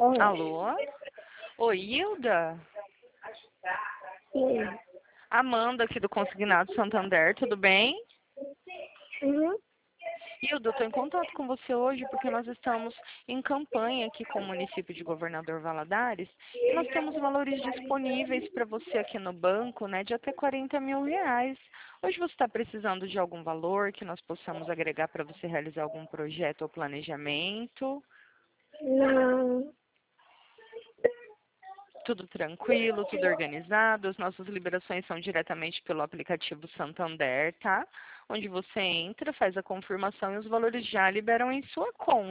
Oi. Alô? Oi, Hilda? Sim. Amanda aqui do Consignado Santander, tudo bem? Uhum. Hilda, eu estou em contato com você hoje porque nós estamos em campanha aqui com o município de Governador Valadares e nós temos valores disponíveis para você aqui no banco, né, de até R$ 40.000. Hoje você está precisando de algum valor que nós possamos agregar para você realizar algum projeto ou planejamento? Não. Tudo tranquilo, tudo organizado. As nossas liberações são diretamente pelo aplicativo Santander, tá? Onde você entra, faz a confirmação e os valores já liberam em sua conta.